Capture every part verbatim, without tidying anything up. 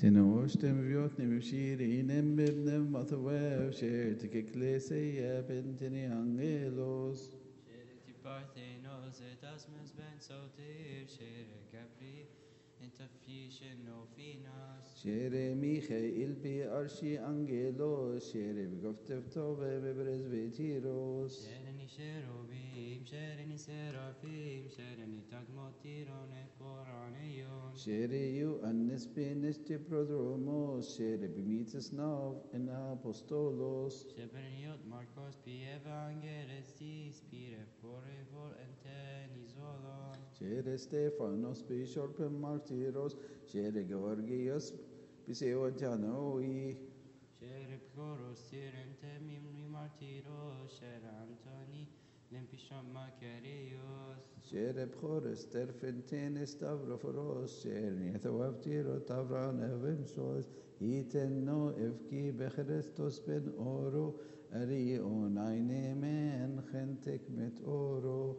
تنوشتم بيوتني بشيرين ببن مثواب شيرتك اكليسيا بنتني انجيلوس Shere Parthenos et asmes ben sotir, Shere Gabri, interfishen no finas. شير ميخائيل بأرشي انجيلوس شير بقفتفتو ببرزبيتيروس Shere ni cherubim, Shere ni seraphim, Shere ni tagmotiron et poranion. شير يو أنس بنشتي برودروموس شير بميتس ناف ان أبوستولوس Sheberniot Marcos pi evangelis dis, Pire pore vol entenizolon. شير ستيفانوس بشرب مارتيروس شير جورجيوس بسيوتانوي Shere Pcoros tirentem imni martiros, Shere Antoni limpisham Macarios. شير بخورس ترفنتين ستافروفروس شير نيثوابتيرو تافران افمسوس هيتنو افكي بخريستوس بن اورو اريو ناينيمن خنتك مت اورو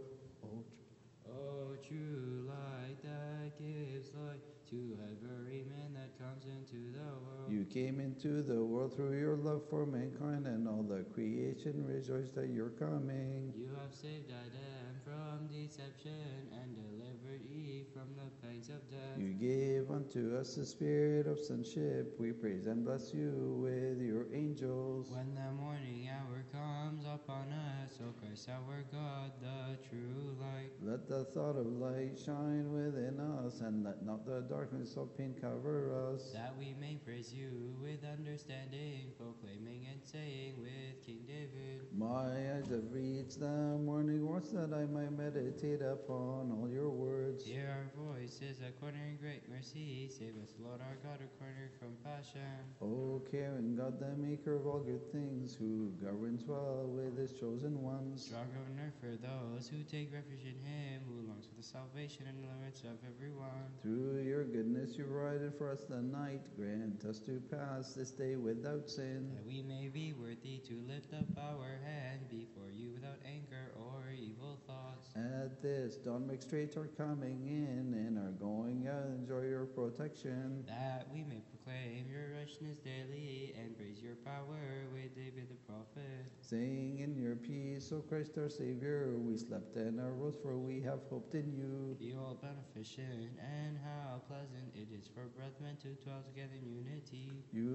O true light that gives light to every man that comes into the world. You came into the world through your love for mankind, and all the creation rejoiced at your coming. You have saved Adam from deception and delivered Eve from the pangs of death. You gave unto us the spirit of sonship. We praise and bless you with your angels. When the morning hour comes upon us, O Christ our God, the true light. Let the thought of light shine within us, and let not the darkness of pain cover us. That we may praise you with understanding, proclaiming and saying with King David. My eyes have reached the morning watch, that I might meditate upon all your words. Hear our voices according to great mercy. Save us, Lord our God, according to compassion. O caring God, the maker of all good things, who governs well with his chosen ones. Strong governor for those who take refuge in him, who longs for the salvation and deliverance of everyone. Through your goodness you provided for us the night. Grant us to pass this day without sin. That we may be worthy to lift up our hand before you without anger or evil thoughts. At this dawn make straight our coming in, and our going out enjoy your protection. That we may proclaim your righteousness daily and praise your power with David the prophet. Saying in your peace, O Christ our Savior, we slept and arose, for we have hoped in you. Behold, beneficent, and how pleasant it is for brethren to dwell together in unity.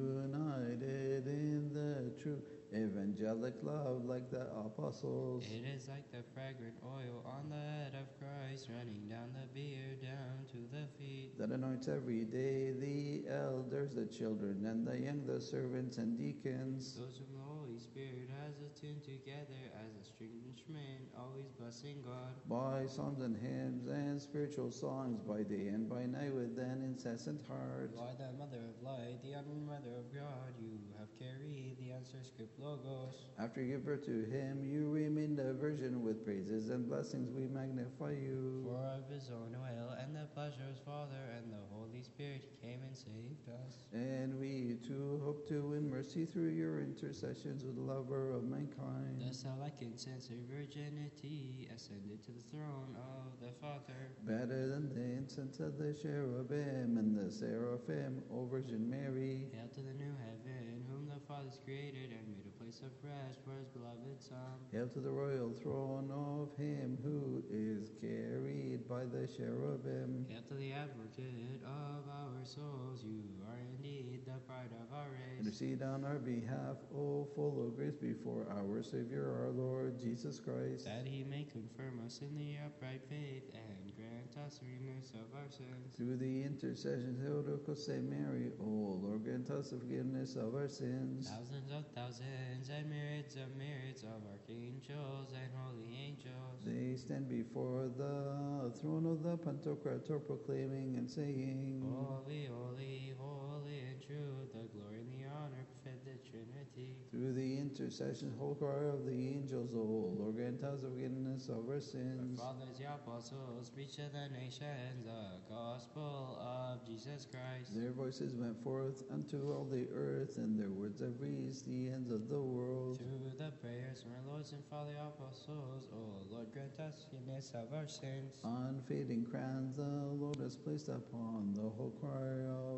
United in the true evangelic love like the apostles. It is like the fragrant oil on the head of Christ, running down the beard down to the feet. That anoints every day the elders, the children, and the young, the servants and deacons. Those whom the Holy Spirit has attuned together as a stringed instrument, always blessing God. By psalms and hymns and spiritual songs, by day and by night with an incessant heart. By the Mother of Light, the Honored Mother of God, you have carried the answer script logos. After you give birth to him, you remained a virgin. With praises and blessings we magnify you. For of his own will and the pleasure of his Father and the Holy Spirit, he came and saved us. And we too hope to win mercy through your intercessions with the lover of mankind. Thus thou, like insensate virginity, ascended to the throne of the Father. Better than the incense of the cherubim and the seraphim, O Virgin Mary. Hail to the new heaven, whom the Father has created and made a place of rest for his beloved Son. Hail to the royal throne of him who is carried by the cherubim. Hail to the advocate of our souls, you are indeed the pride of our race. Intercede on our behalf, O full of grace, before our Savior, our Lord Jesus Christ. That he may confirm us in the upright faith and grant us forgiveness of our sins. Through the intercession of Theotokos, Saint Mary, O Lord, grant us the forgiveness of our sins. Thousands of thousands and myriads of myriads of archangels and holy angels. They stand before the throne of the Pantocrator, proclaiming and saying, Holy, holy, holy and true, the glory and the honor befit the Trinity. Through the intercession, whole choir of the angels, O Lord, grant us the forgiveness of our Our sins. fathers, the apostles, preach to the nations the gospel of Jesus Christ. Their voices went forth unto all the earth, and their words have reached the ends of the world. Through the prayers of our Lords and Father apostles, O Lord, grant us forgiveness of our sins. Unfading crowns the Lord has placed upon the whole choir of the martyrs.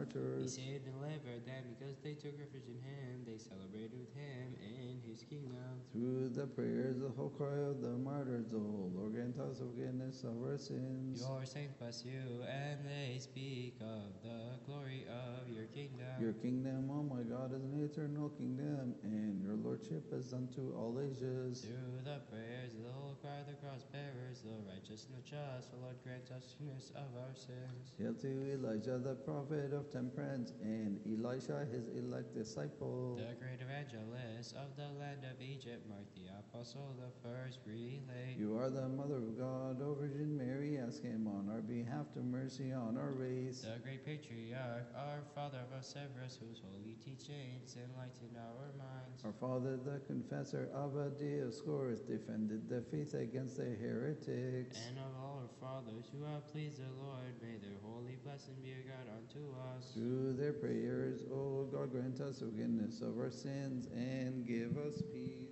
martyrs. saved and delivered them because they took refuge in him. They celebrated with him in his kingdom. Through the prayers, the whole cry of the martyrs, O Lord, grant us forgiveness of our sins. Your saints bless you, and they speak of the glory of your kingdom. Your kingdom, O my God, is an eternal kingdom, and your lordship is unto all ages. Through the prayers of the whole cry of the cross bearers, the righteous and the just, O Lord, grant us forgiveness of our sins. Hail to Elijah, the prophet of temperance, and Elisha, his elect disciple. The great evangelist of the land of Egypt, Mark the apostle, the first relay. You are the Mother of God, O Virgin Mary, ask him on our behalf to mercy on our race. The great patriarch, our father of Severus, whose holy teachings enlighten our minds. Our father, the confessor of Dioscorus, defended the faith against the heretics. And of all our fathers who have pleased the Lord, may their holy blessing be a guide unto us. Through their prayers, O God, grant us forgiveness of our sins and give us peace.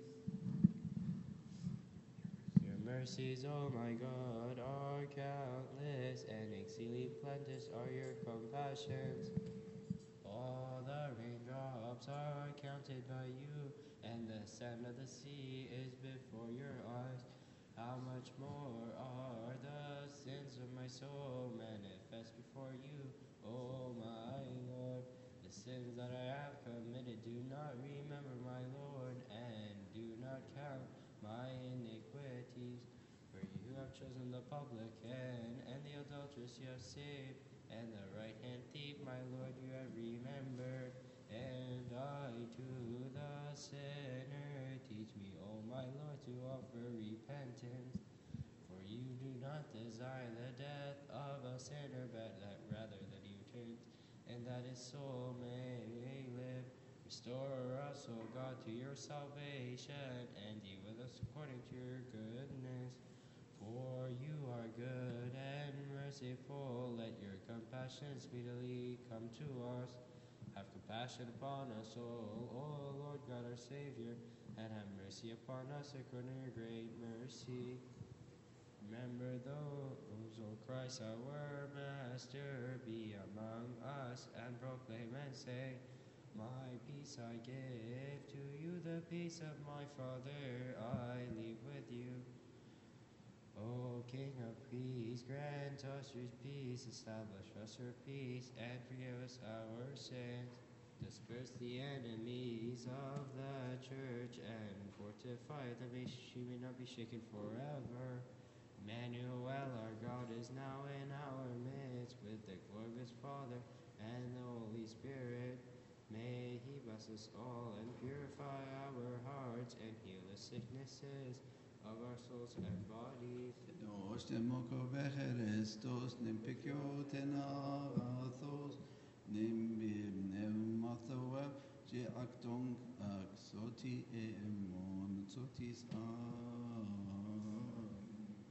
Your mercies, O my God, are countless, and exceedingly plenteous are your compassions. All the raindrops are counted by you, and the sand of the sea is before your eyes. How much more are the sins of my soul manifest before you, O my Lord? The sins that I have committed do not remember, my Lord, and do not count my iniquities. For you have chosen the publican, and the adulteress you have saved, and the right-hand thief, my Lord, you have remembered. And I to the sinner, teach me, O my Lord, to offer repentance. For you do not desire the death of a sinner, but that rather that he returns, and that his soul may live. Restore us, O God, to your salvation, and deal with us according to your goodness. For you are good and merciful. Let your compassion speedily come to us. Have compassion upon us, O, o Lord God, our Savior, and have mercy upon us according to your great mercy. Remember those, O Christ, our Master, be among us, and proclaim and say, my peace I give to you, the peace of my Father I leave with you. O King of peace, grant us your peace, establish us your peace, and forgive us our sins. Disperse the enemies of the church, and fortify them, that she may not be shaken forever. Emmanuel, our God, is now in our midst, with the glory of his Father and the Holy Spirit. May he bless us all, and purify our hearts, and heal the sicknesses of our souls and bodies. Nos temoko becherestos, nimpikyo tenathos, nimbib neumathoa, je actong axoti emon sotis. Amen.